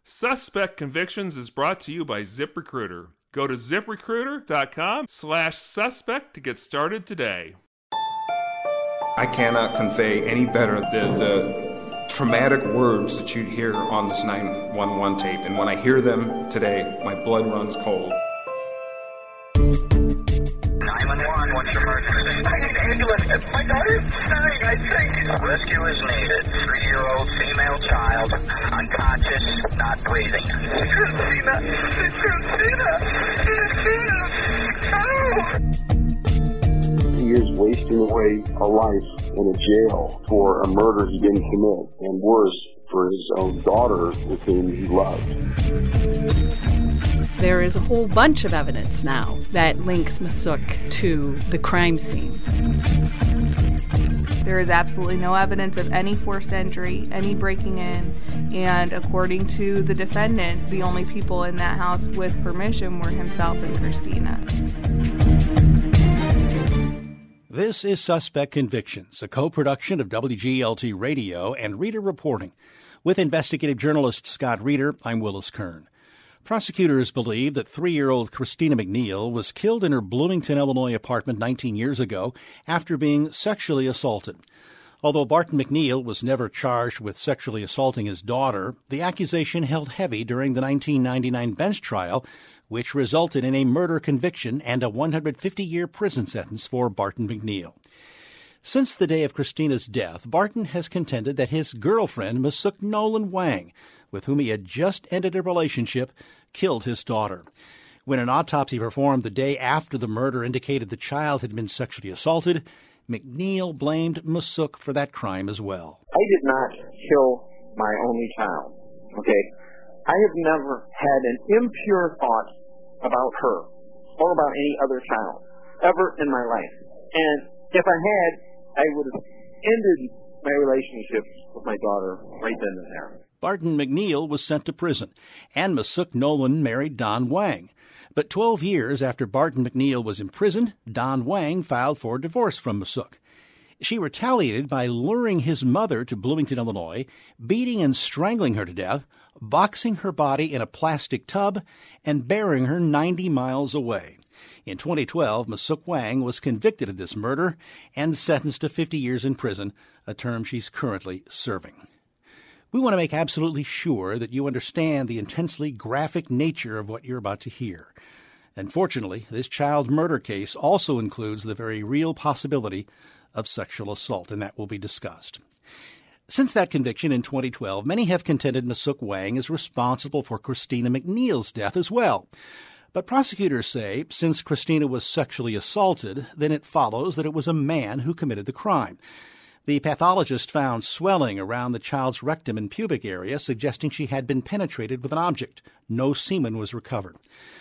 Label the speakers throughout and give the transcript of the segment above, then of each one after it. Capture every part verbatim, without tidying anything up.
Speaker 1: Suspect Convictions is brought to you by ZipRecruiter. Go to ZipRecruiter.com slash suspect to get started today.
Speaker 2: I cannot convey any better the, the traumatic words that you'd hear on this nine one one tape. And when I hear them today, my blood runs cold.
Speaker 3: nine one one, what's your emergency? I need an ambulance. My daughter's dying, I think. Rescue is needed. Three-year-old female child, unconscious, not breathing. Christina! It's Christina! Christina! Oh!
Speaker 4: He is wasting away a life in a jail for a murder he didn't commit, and worse, for his own daughter with whom he loved.
Speaker 5: There is a whole bunch of evidence now that links Mossook to the crime scene.
Speaker 6: There is absolutely no evidence of any forced entry, any breaking in, and according to the defendant, the only people in that house with permission were himself and Christina.
Speaker 7: This is Suspect Convictions, a co-production of W G L T Radio and Reader Reporting. With investigative journalist Scott Reeder, I'm Willis Kern. Prosecutors believe that three-year-old Christina McNeil was killed in her Bloomington, Illinois apartment nineteen years ago after being sexually assaulted. Although Barton McNeil was never charged with sexually assaulting his daughter, the accusation held heavy during the nineteen ninety-nine bench trial, which resulted in a murder conviction and a one hundred fifty year prison sentence for Barton McNeil. Since the day of Christina's death, Barton has contended that his girlfriend, Mossook Nolan Wang, with whom he had just ended a relationship, killed his daughter. When an autopsy performed the day after the murder indicated the child had been sexually assaulted, McNeil blamed Mossook for that crime as well.
Speaker 4: I did not kill my only child, okay? I have never had an impure thought about her or about any other child ever in my life. And if I had, I would have ended my relationship with my daughter right then and there.
Speaker 7: Barton McNeil was sent to prison, and Mossook Nolan married Don Wang. But twelve years after Barton McNeil was imprisoned, Don Wang filed for divorce from Mossook. She retaliated by luring his mother to Bloomington, Illinois, beating and strangling her to death, boxing her body in a plastic tub, and burying her ninety miles away. In twenty twelve, Mossook Wang was convicted of this murder and sentenced to fifty years in prison, a term she's currently serving. We want to make absolutely sure that you understand the intensely graphic nature of what you're about to hear. Unfortunately, this child murder case also includes the very real possibility of sexual assault, and that will be discussed. Since that conviction in twenty twelve, many have contended Mossook Wang is responsible for Christina McNeil's death as well. But prosecutors say since Christina was sexually assaulted, then it follows that it was a man who committed the crime. The pathologist found swelling around the child's rectum and pubic area, suggesting she had been penetrated with an object. No semen was recovered.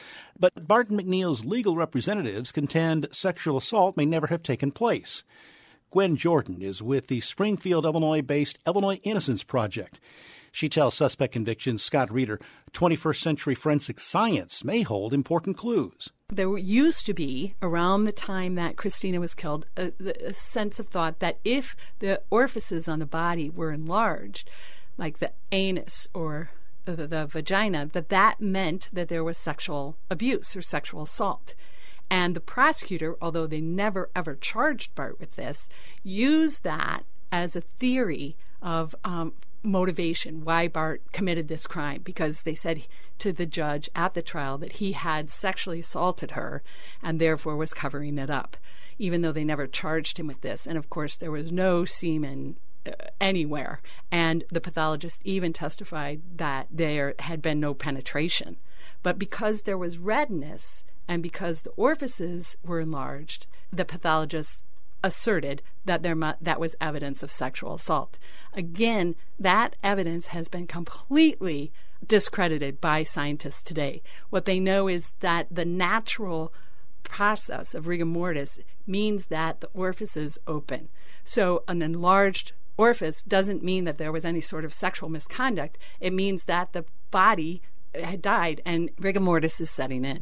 Speaker 7: But Barton McNeil's legal representatives contend sexual assault may never have taken place. Gwen Jordan is with the Springfield, Illinois-based Illinois Innocence Project. She tells Suspect Convictions Scott Reeder twenty-first century forensic science may hold important clues.
Speaker 5: There used to be, around the time that Christina was killed, a, a sense of thought that if the orifices on the body were enlarged, like the anus or the, the vagina, that that meant that there was sexual abuse or sexual assault. And the prosecutor, although they never ever charged Bart with this, used that as a theory of um, motivation, why Bart committed this crime, because they said to the judge at the trial that he had sexually assaulted her and therefore was covering it up, even though they never charged him with this. And of course, there was no semen uh, anywhere. And the pathologist even testified that there had been no penetration. But because there was redness and because the orifices were enlarged, the pathologist asserted that there mu- that was evidence of sexual assault. Again, that evidence has been completely discredited by scientists today. What they know is that the natural process of rigor mortis means that the orifices open. So an enlarged orifice doesn't mean that there was any sort of sexual misconduct. It means that the body had died and rigor mortis is setting in.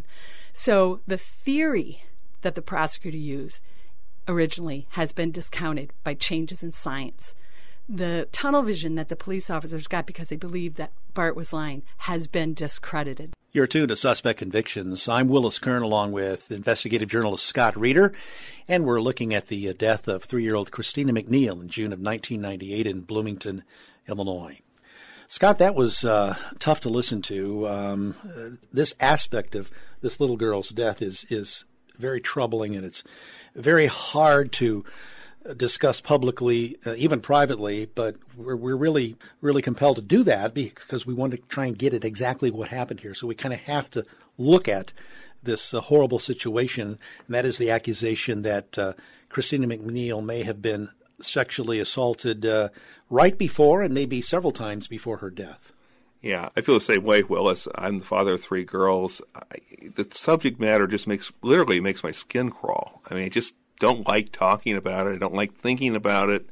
Speaker 5: So the theory that the prosecutor used originally has been discounted by changes in science. the tunnel vision that the police officers got because they believed that Bart was lying has been discredited.
Speaker 7: You're tuned to Suspect Convictions. I'm Willis Kern along with investigative journalist Scott Reeder, and we're looking at the death of three-year-old Christina McNeil in June of nineteen ninety-eight in Bloomington, Illinois. Scott, that was uh, tough to listen to. Um, uh, this aspect of this little girl's death is is very troubling, and it's very hard to discuss publicly, uh, even privately, but we're, we're really, really compelled to do that because we want to try and get at exactly what happened here. So we kind of have to look at this uh, horrible situation, and that is the accusation that uh, Christina McNeil may have been sexually assaulted uh, right before and maybe several times before her death.
Speaker 1: Yeah, I feel the same way, Willis. I'm the father of three girls. I, the subject matter just makes, literally makes my skin crawl. I mean, I just don't like talking about it. I don't like thinking about it.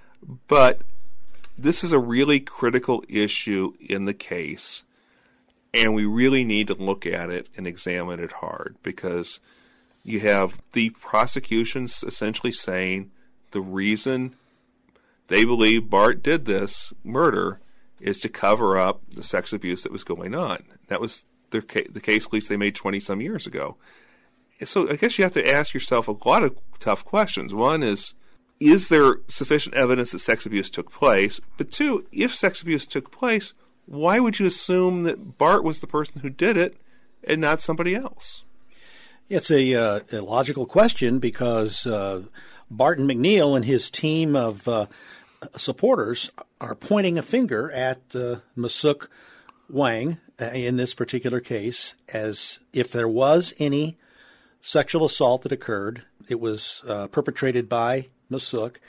Speaker 1: But this is a really critical issue in the case, and we really need to look at it and examine it hard, because you have the prosecutions essentially saying the reason they believe Bart did this murder is to cover up the sex abuse that was going on. That was their ca- the case, at least they made twenty-some years ago. So I guess you have to ask yourself a lot of tough questions. One is, is there sufficient evidence that sex abuse took place? But two, if sex abuse took place, why would you assume that Bart was the person who did it and not somebody else?
Speaker 7: It's a, uh, a logical question because uh, Barton McNeil and his team of uh, supporters are pointing a finger at uh, Masuk Wang uh, in this particular case, as if there was any sexual assault that occurred. It was uh, perpetrated by Masuk,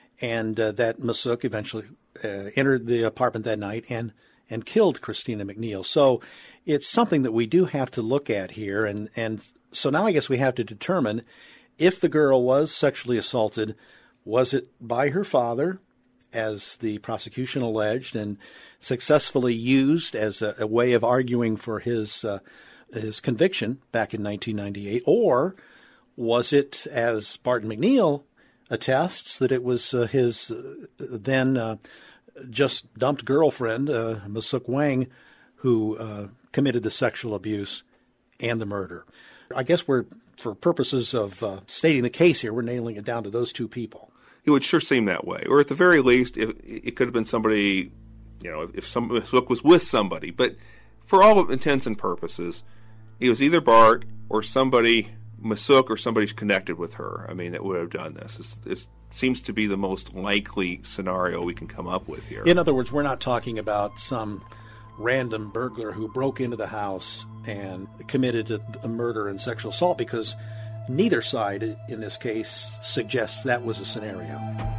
Speaker 7: and uh, that Masuk eventually uh, entered the apartment that night and, and killed Christina McNeil. So it's something that we do have to look at here. And, and so now I guess we have to determine if the girl was sexually assaulted, was it by her father, as the prosecution alleged, and successfully used as a, a way of arguing for his uh, his conviction back in nineteen ninety-eight, or was it, as Barton McNeil attests, that it was uh, his uh, then uh, just dumped girlfriend, uh, Masuk Wang, who uh, committed the sexual abuse and the murder? I guess we're, for purposes of uh, stating the case here, we're nailing it down to those two people.
Speaker 1: It would sure seem that way. Or at the very least, if, it could have been somebody, you know, if some Masuk was with somebody. But for all intents and purposes, it was either Bart or somebody, Masuk, or somebody connected with her, I mean, that would have done this. It seems to be the most likely scenario we can come up with here.
Speaker 7: In other words, we're not talking about some random burglar who broke into the house and committed a, a murder and sexual assault, because neither side in this case suggests that was a scenario.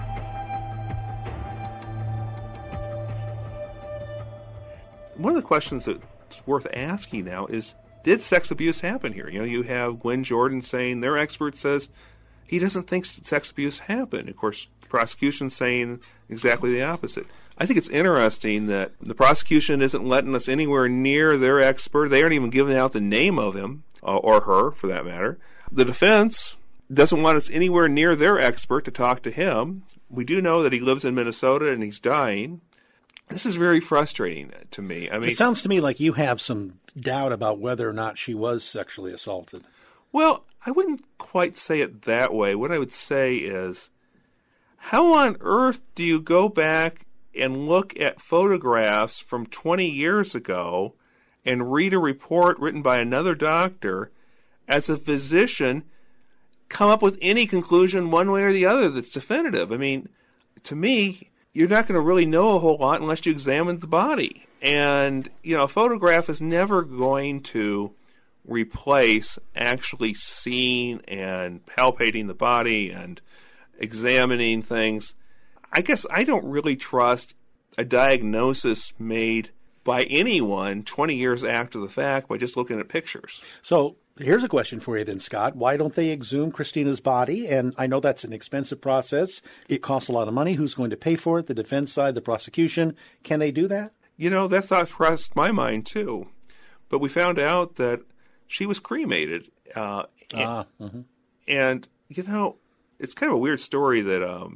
Speaker 1: One of the questions that's worth asking now is, did sex abuse happen here? You know, you have Gwen Jordan saying, their expert says he doesn't think sex abuse happened. Of course, the prosecution's saying exactly the opposite. I think it's interesting that the prosecution isn't letting us anywhere near their expert. They aren't even giving out the name of him, uh, or her, for that matter. The defense doesn't want us anywhere near their expert to talk to him. We do know that he lives in Minnesota and he's dying. This is very frustrating to me. I mean,
Speaker 7: it sounds to me like you have some doubt about whether or not she was sexually assaulted.
Speaker 1: Well, I wouldn't quite say it that way. What I would say is, how on earth do you go back and look at photographs from twenty years ago and read a report written by another doctor, as a physician, come up with any conclusion one way or the other that's definitive? I mean, to me, you're not going to really know a whole lot unless you examine the body. And, you know, a photograph is never going to replace actually seeing and palpating the body and examining things. I guess I don't really trust a diagnosis made by anyone twenty years after the fact by just looking at pictures.
Speaker 7: So here's a question for you then, Scott. Why don't they exhume Christina's body? And I know that's an expensive process. It costs a lot of money. Who's going to pay for it? The defense side, the prosecution. Can they do that?
Speaker 1: You know, that thought crossed my mind too. But we found out that she was cremated. Uh, and,
Speaker 7: ah, mm-hmm.
Speaker 1: and, you know, it's kind of a weird story that um,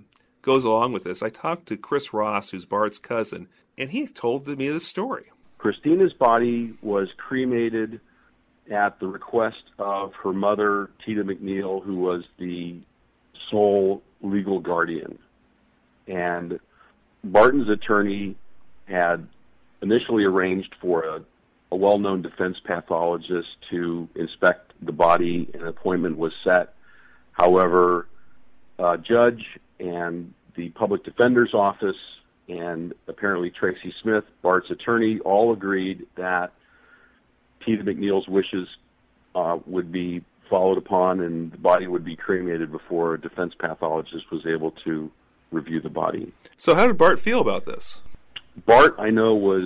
Speaker 1: goes along with this. I talked to Chris Ross, who's Bart's cousin, and he told me this story.
Speaker 8: Christina's body was cremated at the request of her mother, Tita McNeil, who was the sole legal guardian. And Barton's attorney had initially arranged for a, a well-known defense pathologist to inspect the body. An appointment was set. However, a judge and the public defender's office and apparently Tracy Smith, Bart's attorney, all agreed that Tita McNeil's wishes uh, would be followed upon and the body would be cremated before a defense pathologist was able to review the body.
Speaker 1: So how did Bart feel about this?
Speaker 8: Bart, I know, was,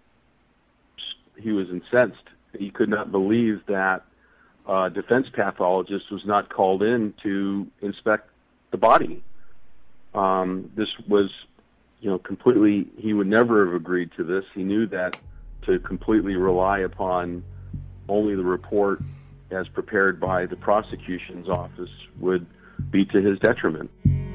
Speaker 8: he was incensed. He could not believe that a defense pathologist was not called in to inspect the body. Um, this was, you know, completely, he would never have agreed to this. He knew that to completely rely upon only the report as prepared by the prosecution's office would be to his detriment.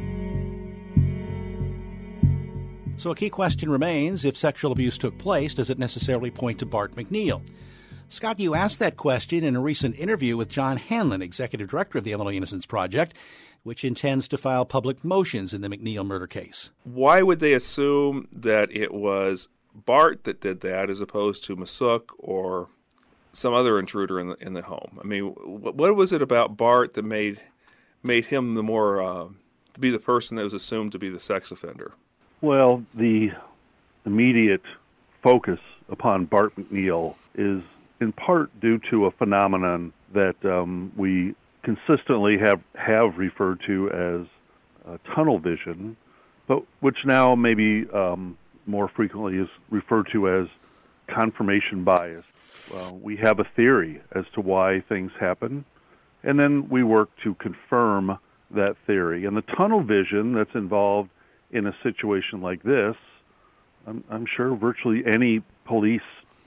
Speaker 7: So a key question remains, if sexual abuse took place, does it necessarily point to Bart McNeil? Scott, you asked that question in a recent interview with John Hanlon, executive director of the Illinois Innocence Project, which intends to file public motions in the McNeil murder case.
Speaker 1: Why would they assume that it was Bart that did that as opposed to Masuk or some other intruder in the in the home? I mean, what, what was it about Bart that made made him the more uh, to be the person that was assumed to be the sex offender?
Speaker 9: Well, the immediate focus upon Bart McNeil is in part due to a phenomenon that um, we consistently have, have referred to as uh, tunnel vision, but which now maybe um, more frequently is referred to as confirmation bias. Uh, we have a theory as to why things happen, and then we work to confirm that theory. And the tunnel vision that's involved in a situation like this, I'm, I'm sure virtually any police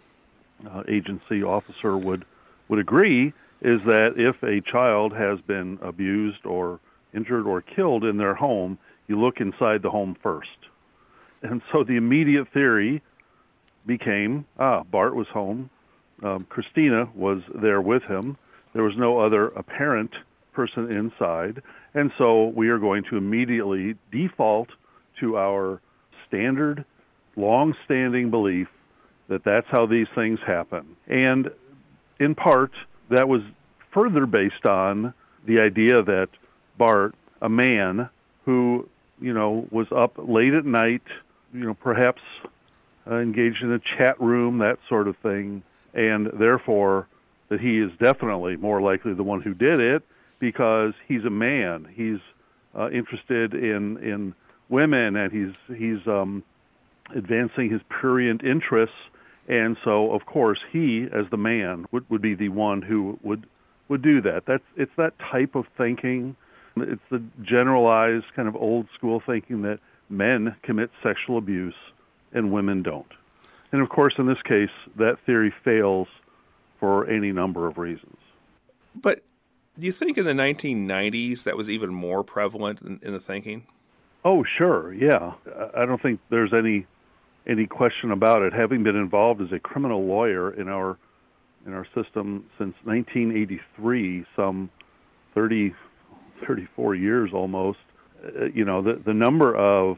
Speaker 9: uh, agency officer would would agree, is that if a child has been abused or injured or killed in their home, you look inside the home first. And so the immediate theory became, ah, Bart was home. Um, Christina was there with him. There was no other apparent person inside. And so we are going to immediately default to our standard, long-standing belief that that's how these things happen. And in part, that was further based on the idea that Bart, a man who, you know, was up late at night, you know, perhaps uh, engaged in a chat room, that sort of thing, and therefore that he is definitely more likely the one who did it because he's a man. He's uh, interested in in women, and he's he's um, advancing his prurient interests. And so, of course, he, as the man, would, would be the one who would would do that. That's it's that type of thinking. It's the generalized kind of old school thinking that men commit sexual abuse and women don't. And of course, in this case, that theory fails for any number of reasons.
Speaker 1: But do you think in the nineteen nineties that was even more prevalent in, in the thinking?
Speaker 9: Oh, sure, yeah. I don't think there's any any question about it. Having been involved as a criminal lawyer in our in our system since nineteen eighty-three, some thirty, thirty-four years almost, uh, you know, the, the number of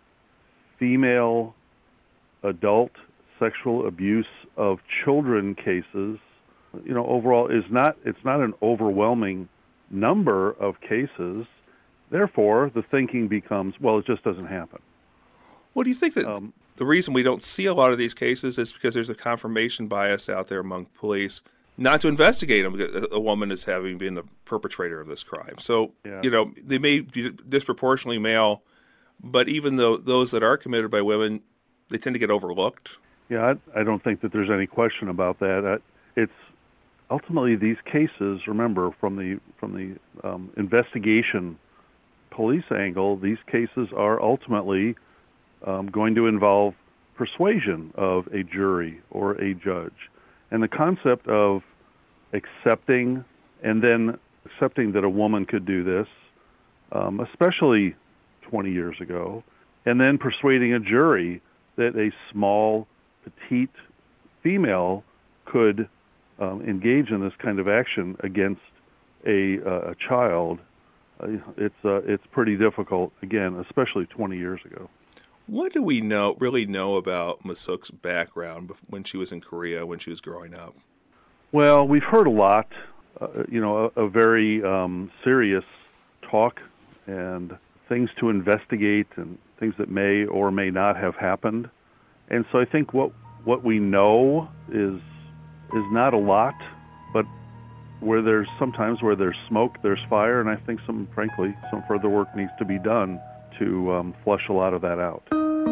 Speaker 9: female adult sexual abuse of children cases, you know, overall is not, it's not an overwhelming number of cases. Therefore, the thinking becomes, well, it just doesn't happen.
Speaker 1: Well, do you think that
Speaker 9: Um,
Speaker 1: the reason we don't see a lot of these cases is because there's a confirmation bias out there among police not to investigate them because a woman is having been the perpetrator of this crime? So,
Speaker 9: Yeah.
Speaker 1: you know, they may be disproportionately male, but even though those that are committed by women, they tend to get overlooked.
Speaker 9: Yeah, I, I don't think that there's any question about that. I, it's ultimately these cases. Remember, from the from the um, investigation police angle, these cases are ultimately um, going to involve persuasion of a jury or a judge, and the concept of accepting and then accepting that a woman could do this, um, especially twenty years ago, and then persuading a jury that a small, petite female could um, engage in this kind of action against a, uh, a child, uh, it's uh, it's pretty difficult, again, especially twenty years ago.
Speaker 1: What do we know, really know about Masuk's background when she was in Korea, when she was growing up?
Speaker 9: Well, we've heard a lot, uh, you know, a, a very um, serious talk and things to investigate and things that may or may not have happened. And so I think what what we know is is not a lot, but where there's sometimes where there's smoke, there's fire, and I think some, frankly, some further work needs to be done to um, flush a lot of that out.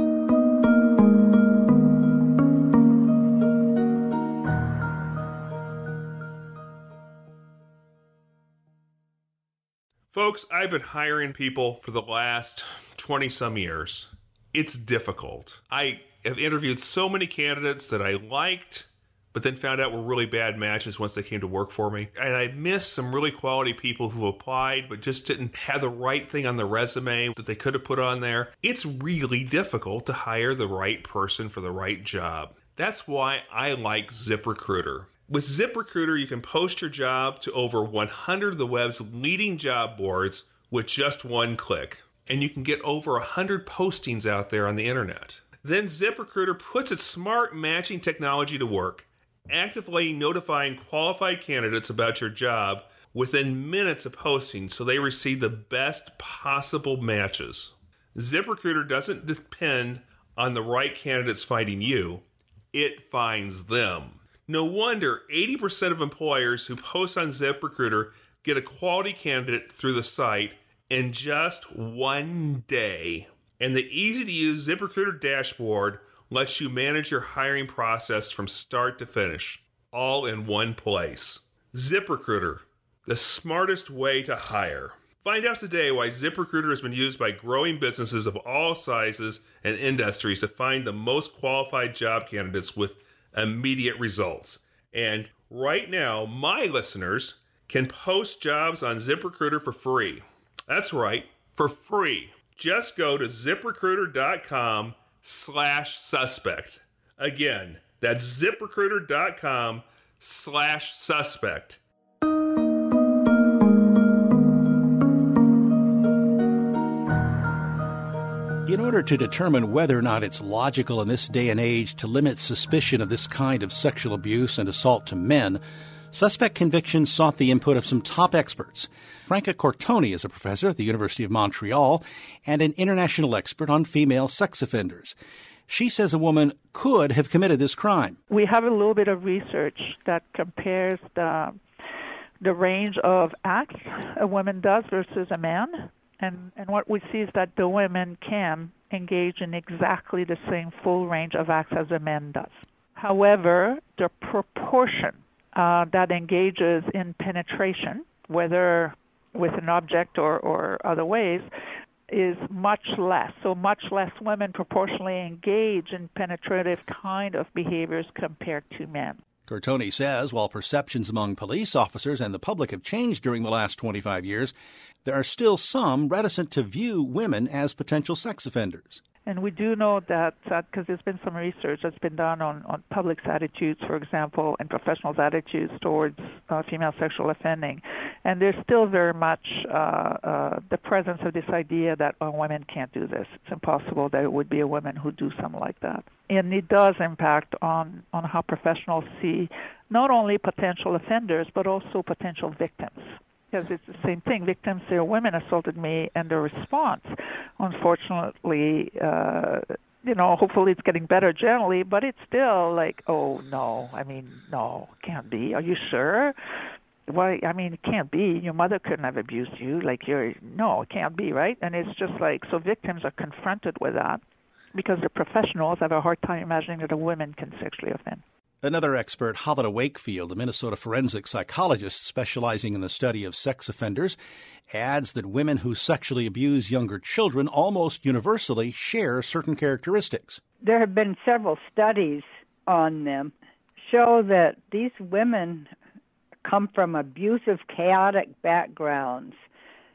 Speaker 1: Folks, I've been hiring people for the last twenty-some years. It's difficult. I have interviewed so many candidates that I liked, but then found out were really bad matches once they came to work for me. And I missed some really quality people who applied but just didn't have the right thing on the resume that they could have put on there. It's really difficult to hire the right person for the right job. That's why I like ZipRecruiter. With ZipRecruiter, you can post your job to over one hundred of the web's leading job boards with just one click. And you can get over one hundred postings out there on the internet. Then ZipRecruiter puts its smart matching technology to work, actively notifying qualified candidates about your job within minutes of posting so they receive the best possible matches. ZipRecruiter doesn't depend on the right candidates finding you, it finds them. No wonder eighty percent of employers who post on ZipRecruiter get a quality candidate through the site in just one day. And the easy-to-use ZipRecruiter dashboard lets you manage your hiring process from start to finish, all in one place. ZipRecruiter, the smartest way to hire. Find out today why ZipRecruiter has been used by growing businesses of all sizes and industries to find the most qualified job candidates with immediate results. And right now, my listeners can post jobs on ZipRecruiter for free. That's right, for free. Just go to ZipRecruiter.com slash suspect. Again, that's ZipRecruiter.com slash suspect.
Speaker 7: In order to determine whether or not it's logical in this day and age to limit suspicion of this kind of sexual abuse and assault to men, Suspect Convictions sought the input of some top experts. Franca Cortoni is a professor at the University of Montreal and an international expert on female sex offenders. She says a woman could have committed this crime.
Speaker 10: We have a little bit of research that compares the, the range of acts a woman does versus a man. And, and what we see is that the women can engage in exactly the same full range of acts as a man does. However, the proportion uh, that engages in penetration, whether with an object or, or other ways, is much less. So much less women proportionally engage in penetrative kind of behaviors compared to men.
Speaker 7: Cortoni says while perceptions among police officers and the public have changed during the last twenty-five years, there are still some reticent to view women as potential sex offenders.
Speaker 10: And we do know that, because uh, there's been some research that's been done on, on public's attitudes, for example, and professionals' attitudes towards uh, female sexual offending. And there's still very much uh, uh, the presence of this idea that oh, women can't do this. It's impossible that it would be a woman who do something like that. And it does impact on, on how professionals see not only potential offenders, but also potential victims. Because it's the same thing. Victims say, women assaulted me, and the response, unfortunately, uh, you know, hopefully it's getting better generally, but it's still like, oh, no, I mean, no, can't be. Are you sure? Well, I mean, it can't be. Your mother couldn't have abused you. Like, you're, no, it can't be, right? And it's just like, so victims are confronted with that because the professionals have a hard time imagining that a woman can sexually offend.
Speaker 7: Another expert, Hala Wakefield, a Minnesota forensic psychologist specializing in the study of sex offenders, adds that women who sexually abuse younger children almost universally share certain characteristics.
Speaker 11: There have been several studies on them show that these women come from abusive, chaotic backgrounds,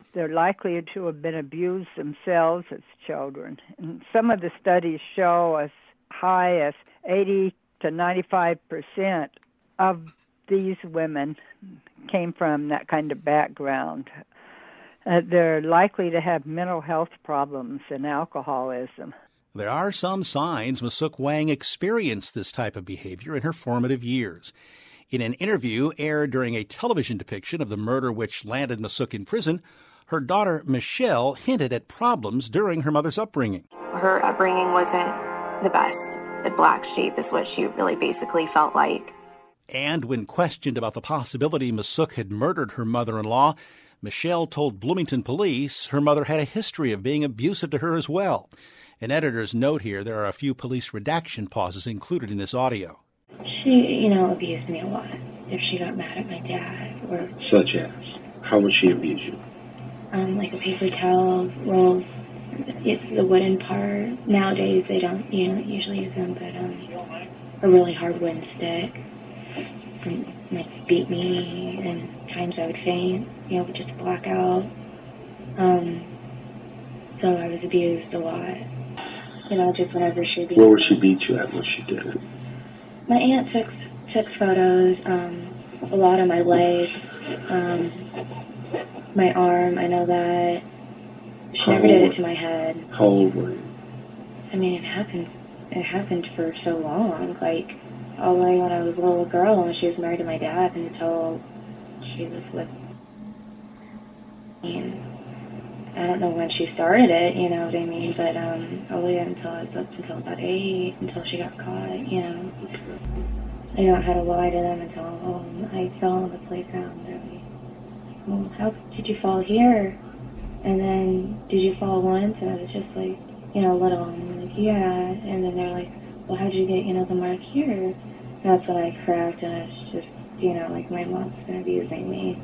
Speaker 11: they're likely to have been abused themselves as children. And some of the studies show as high as eighty to ninety-five percent of these women came from that kind of background. Uh, they're likely to have mental health problems and alcoholism.
Speaker 7: There are some signs Masuk Wang experienced this type of behavior in her formative years. In an interview aired during a television depiction of the murder which landed Masuk in prison, her daughter Michelle hinted at problems during her mother's upbringing.
Speaker 12: Her upbringing wasn't the best. The black sheep is what she really basically felt like.
Speaker 7: And when questioned about the possibility Masuk had murdered her mother-in-law, Michelle told Bloomington police her mother had a history of being abusive to her as well. An editor's note here, there are a few police redaction pauses included in this audio.
Speaker 13: She, you know, abused me a lot. If she got mad at my dad or...
Speaker 14: Such as? How would she abuse you?
Speaker 13: Um, like a paper towel, rolls, it's the wooden part. Nowadays they don't, you know, usually use them, but um, a really hard wooden stick. And like beat me, and times I would faint, you know, just black out. Um, so I was abused a lot. You know, just whenever she beat
Speaker 14: Where would she beat you at when she did it?
Speaker 13: My aunt took took photos, um, a lot of my leg, um, my arm, I know that. She
Speaker 14: How
Speaker 13: never did
Speaker 14: old?
Speaker 13: it to my head.
Speaker 14: How old were you?
Speaker 13: I mean, it happened, it happened for so long, like, all the way when I was a little girl and she was married to my dad until she was with me. And I don't know when she started it, you know what I mean, but um, all the way until I was up until about eight, until she got caught, you know. I know I had to lie to them and tell them, oh, I fell on the playground. They're like, well, how did you fall here? And then, did you fall once? And I was just like, you know, little, and I'm like, yeah. And then they're like, well, how'd you get, you know, the mark here? And that's when I cracked, and it's just, you know, like my mom's been abusing me.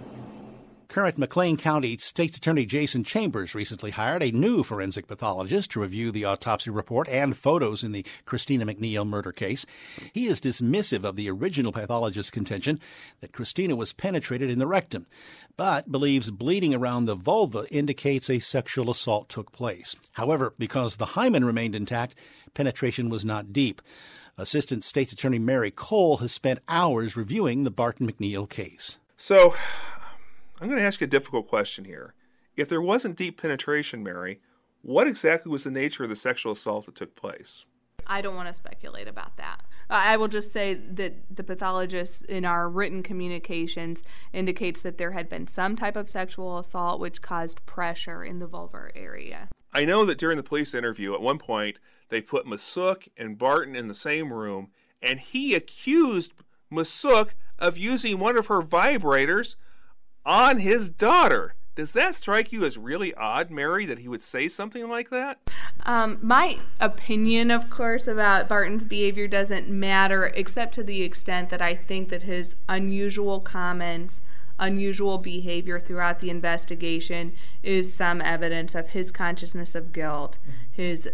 Speaker 7: Current McLean County State's Attorney Jason Chambers recently hired a new forensic pathologist to review the autopsy report and photos in the Christina McNeil murder case. He is dismissive of the original pathologist's contention that Christina was penetrated in the rectum, but believes bleeding around the vulva indicates a sexual assault took place. However, because the hymen remained intact, penetration was not deep. Assistant State's Attorney Mary Cole has spent hours reviewing the Barton McNeil case.
Speaker 1: So, I'm going to ask you a difficult question here. If there wasn't deep penetration, Mary, what exactly was the nature of the sexual assault that took place?
Speaker 6: I don't want to speculate about that. I will just say that the pathologist in our written communications indicates that there had been some type of sexual assault which caused pressure in the vulvar area.
Speaker 1: I know that during the police interview, at one point, they put Masuk and Barton in the same room, and he accused Masuk of using one of her vibrators on his daughter. Does that strike you as really odd, Mary, that he would say something like that?
Speaker 6: Um, my opinion, of course, about Barton's behavior doesn't matter, except to the extent that I think that his unusual comments, unusual behavior throughout the investigation is some evidence of his consciousness of guilt, his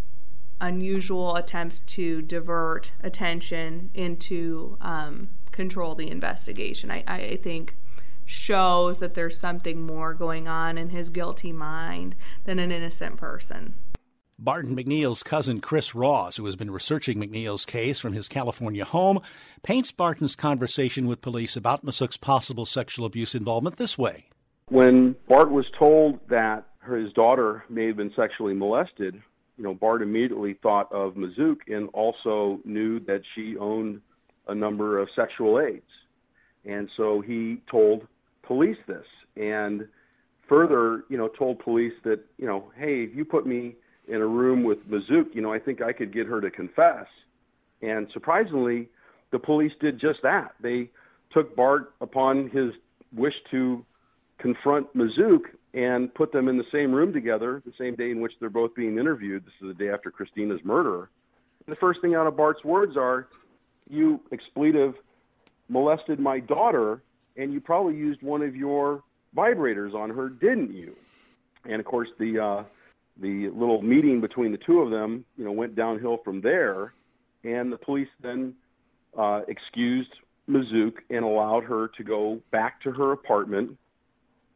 Speaker 6: unusual attempts to divert attention into um, control the investigation. I, I think shows that there's something more going on in his guilty mind than an innocent person.
Speaker 7: Barton McNeil's cousin Chris Ross, who has been researching McNeil's case from his California home, paints Barton's conversation with police about Masuk's possible sexual abuse involvement this way.
Speaker 8: When Bart was told that his daughter may have been sexually molested, you know, Bart immediately thought of Masuk and also knew that she owned a number of sexual aids. And so he told police this, and further, you know, told police that, you know, hey, if you put me in a room with Masuk, you know, I think I could get her to confess. And surprisingly, the police did just that. They took Bart upon his wish to confront Masuk and put them in the same room together the same day in which they're both being interviewed. This is the day after Christina's murder. And the first thing out of Bart's words are, you expletive molested my daughter, and you probably used one of your vibrators on her, didn't you? And of course, the uh, the little meeting between the two of them, you know, went downhill from there, and the police then uh, excused Masuk and allowed her to go back to her apartment,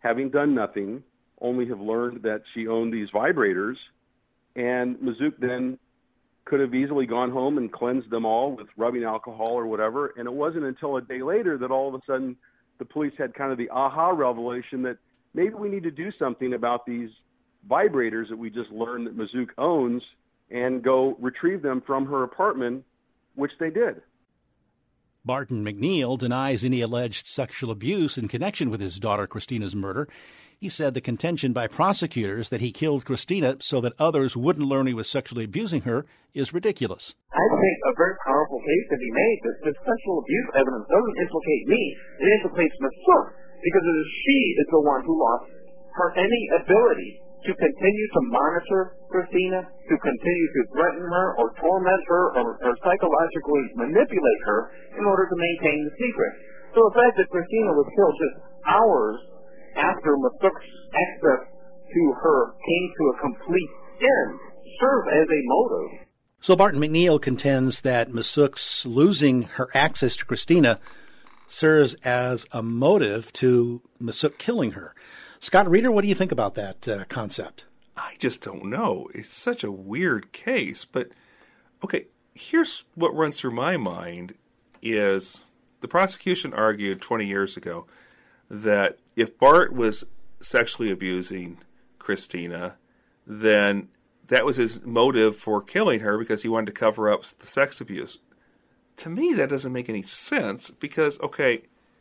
Speaker 8: having done nothing, only have learned that she owned these vibrators, and Mazook then could have easily gone home and cleansed them all with rubbing alcohol or whatever, and it wasn't until a day later that all of a sudden the police had kind of the aha revelation that maybe we need to do something about these vibrators that we just learned that Mazook owns and go retrieve them from her apartment, which they did.
Speaker 7: Barton McNeil denies any alleged sexual abuse in connection with his daughter Christina's murder. He said the contention by prosecutors that he killed Christina so that others wouldn't learn he was sexually abusing her is ridiculous.
Speaker 4: I think a very powerful case can be made that this sexual abuse evidence doesn't implicate me. It implicates Miss Sook, because it is she is the one who lost her any ability to continue to monitor Christina, to continue to threaten her or torment her or, or psychologically manipulate her in order to maintain the secret. So the fact that Christina was killed just hours after Mazook's access to her came to a complete end serves as a motive.
Speaker 7: So Barton McNeil contends that Mazook's losing her access to Christina serves as a motive to Mazook killing her. Scott Reeder, what do you think about that uh, concept?
Speaker 1: I just don't know. It's such a weird case. But, okay, here's what runs through my mind is the prosecution argued twenty years ago that if Bart was sexually abusing Christina, then that was his motive for killing her because he wanted to cover up the sex abuse. To me, that doesn't make any sense because, okay,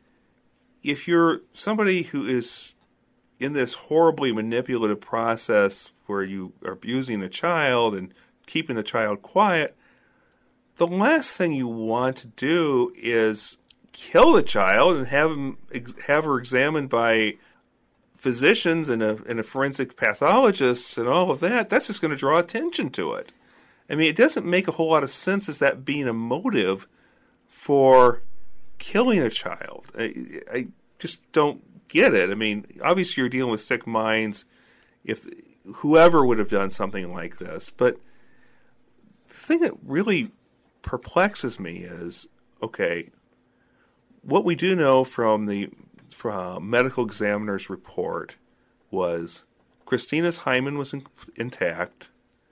Speaker 1: if you're somebody who is in this horribly manipulative process where you are abusing a child and keeping the child quiet, the last thing you want to do is kill the child and have him, have her examined by physicians and a, and a forensic pathologist and all of that. That's just going to draw attention to it. I mean, it doesn't make a whole lot of sense as that being a motive for killing a child. I, I just don't get it. I mean, obviously you're dealing with sick minds if whoever would have done something like this. But the thing that really perplexes me is, okay, what we do know from the from medical examiner's report was Christina's hymen was in, intact,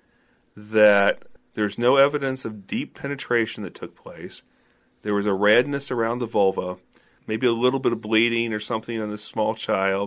Speaker 1: that there's no evidence of deep penetration that took place. There was a redness around the vulva, maybe a little bit of bleeding or something on this small child.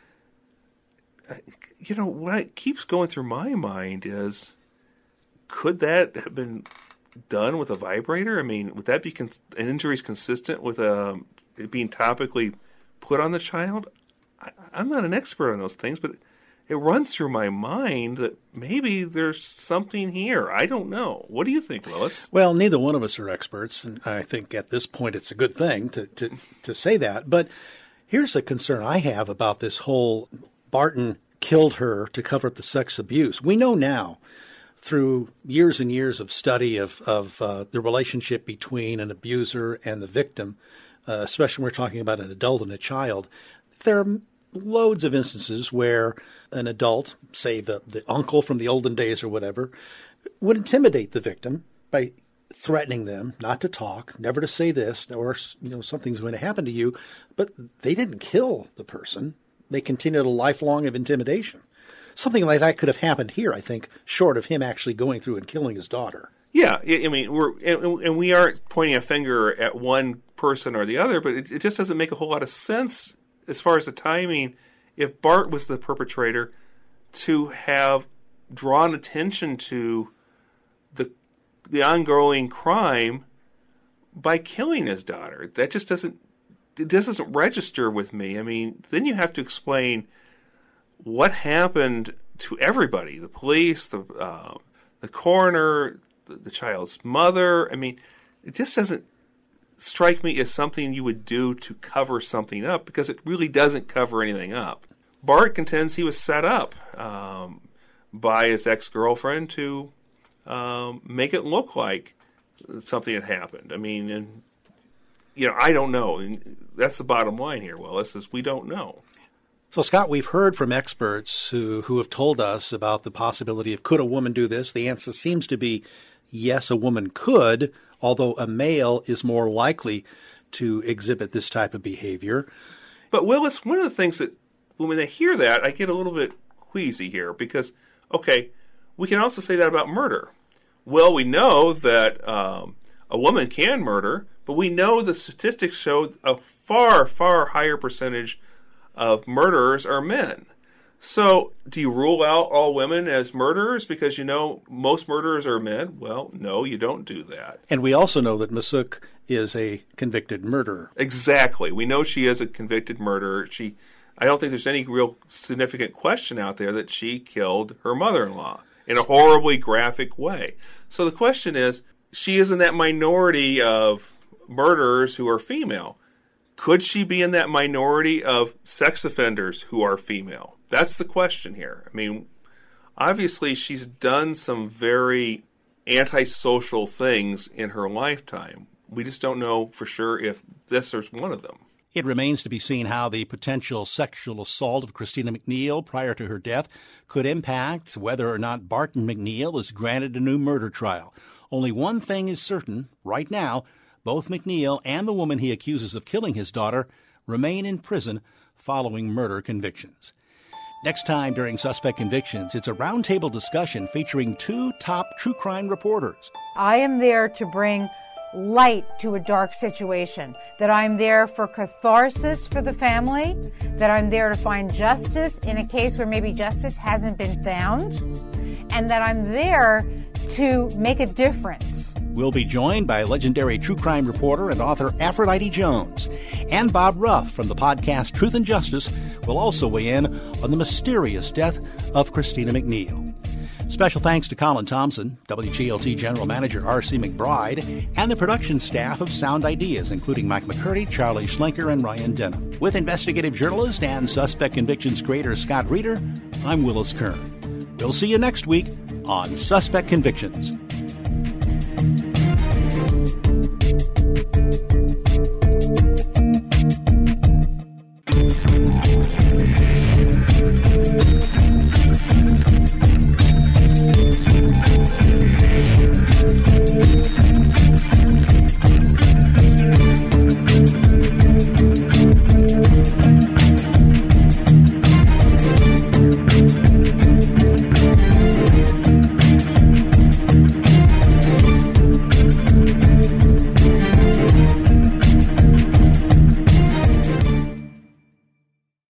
Speaker 1: You know, what keeps going through my mind is, could that have been done with a vibrator? I mean, would that be cons- an injuries consistent with um, it being topically put on the child? I, I'm not an expert on those things, but it runs through my mind that maybe there's something here. I don't know. What do you think, Willis?
Speaker 7: Well, neither one of us are experts, and I think at this point it's a good thing to, to, to say that. But here's a concern I have about this whole Barton killed her to cover up the sex abuse. We know now, through years and years of study of, of uh, the relationship between an abuser and the victim, uh, especially when we're talking about an adult and a child, there are loads of instances where an adult, say the, the uncle from the olden days or whatever, would intimidate the victim by threatening them not to talk, never to say this, or, you know, something's going to happen to you. But they didn't kill the person. They continued a lifelong of intimidation. Something like that could have happened here, I think, short of him actually going through and killing his daughter.
Speaker 1: Yeah, I mean, we're and, and we aren't pointing a finger at one person or the other, but it, it just doesn't make a whole lot of sense as far as the timing. If Bart was the perpetrator, to have drawn attention to the the ongoing crime by killing his daughter, that just doesn't it just doesn't register with me. I mean, then you have to explain what happened to everybody: the police, the uh, the coroner, the, the child's mother. I mean, it just doesn't strike me as something you would do to cover something up, because it really doesn't cover anything up. Bart contends he was set up um, by his ex-girlfriend to um, make it look like something had happened. I mean, and you know, I don't know. And that's the bottom line here, Willis, is we don't know.
Speaker 7: So, Scott, we've heard from experts who, who have told us about the possibility of could a woman do this. The answer seems to be yes, a woman could, although a male is more likely to exhibit this type of behavior.
Speaker 1: But, Willis, one of the things that when they hear that, I get a little bit queasy here because, okay, we can also say that about murder. Well, we know that um, a woman can murder, but we know the statistics show a far, far higher percentage of murderers are men. So, do you rule out all women as murderers because you know most murderers are men? Well, no, you don't do that.
Speaker 7: And we also know that Masuke is a convicted murderer.
Speaker 1: Exactly. We know she is a convicted murderer. She, I don't think there's any real significant question out there that she killed her mother-in-law in a horribly graphic way. So the question is, she is in that minority of murderers who are female. Could she be in that minority of sex offenders who are female? That's the question here. I mean, obviously she's done some very antisocial things in her lifetime. We just don't know for sure if this is one of them.
Speaker 7: It remains to be seen how the potential sexual assault of Christina McNeil prior to her death could impact whether or not Barton McNeil is granted a new murder trial. Only one thing is certain. Right now, both McNeil and the woman he accuses of killing his daughter remain in prison following murder convictions. Next time during Suspect Convictions, it's a roundtable discussion featuring two top true crime reporters.
Speaker 15: I am there to bring light to a dark situation, that I'm there for catharsis for the family, that I'm there to find justice in a case where maybe justice hasn't been found, and that I'm there to make a difference.
Speaker 7: We'll be joined by legendary true crime reporter and author Aphrodite Jones. And Bob Ruff from the podcast Truth and Justice will also weigh in on the mysterious death of Christina McNeil. Special thanks to Colin Thompson, W G L T General Manager R C McBride, and the production staff of Sound Ideas, including Mike McCurdy, Charlie Schlenker, and Ryan Denham. With investigative journalist and Suspect Convictions creator Scott Reeder, I'm Willis Kern. We'll see you next week on Suspect Convictions.